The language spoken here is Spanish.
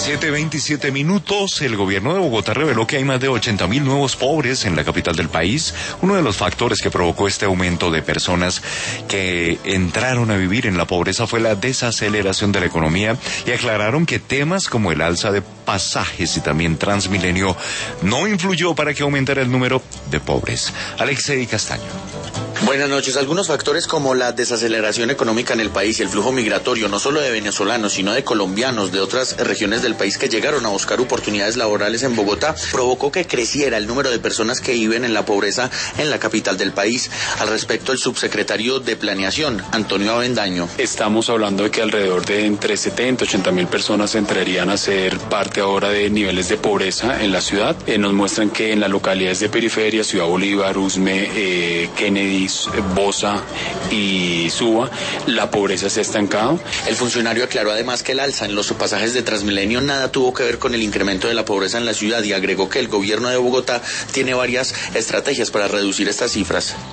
7:27. El gobierno de Bogotá reveló que hay más de 80,000 nuevos pobres en la capital del país. Uno de los factores que provocó este aumento de personas que entraron a vivir en la pobreza fue la desaceleración de la economía, y aclararon que temas como el alza de pasajes y también Transmilenio no influyó para que aumentara el número de pobres. Alexei Castaño. Buenas noches. Algunos factores como la desaceleración económica en el país y el flujo migratorio, no solo de venezolanos, sino de colombianos de otras regiones del país que llegaron a buscar oportunidades laborales en Bogotá, provocó que creciera el número de personas que viven en la pobreza en la capital del país. Al respecto, el subsecretario de Planeación, Antonio Avendaño. Estamos hablando de que alrededor de entre 70 y 80,000 personas entrarían a ser parte ahora de niveles de pobreza en la ciudad. Nos muestran que en las localidades de periferia, Ciudad Bolívar, Usme, Kennedy, Bosa y Suba, la pobreza se ha estancado. El funcionario aclaró además que el alza en los pasajes de Transmilenio nada tuvo que ver con el incremento de la pobreza en la ciudad, y agregó que el gobierno de Bogotá tiene varias estrategias para reducir estas cifras.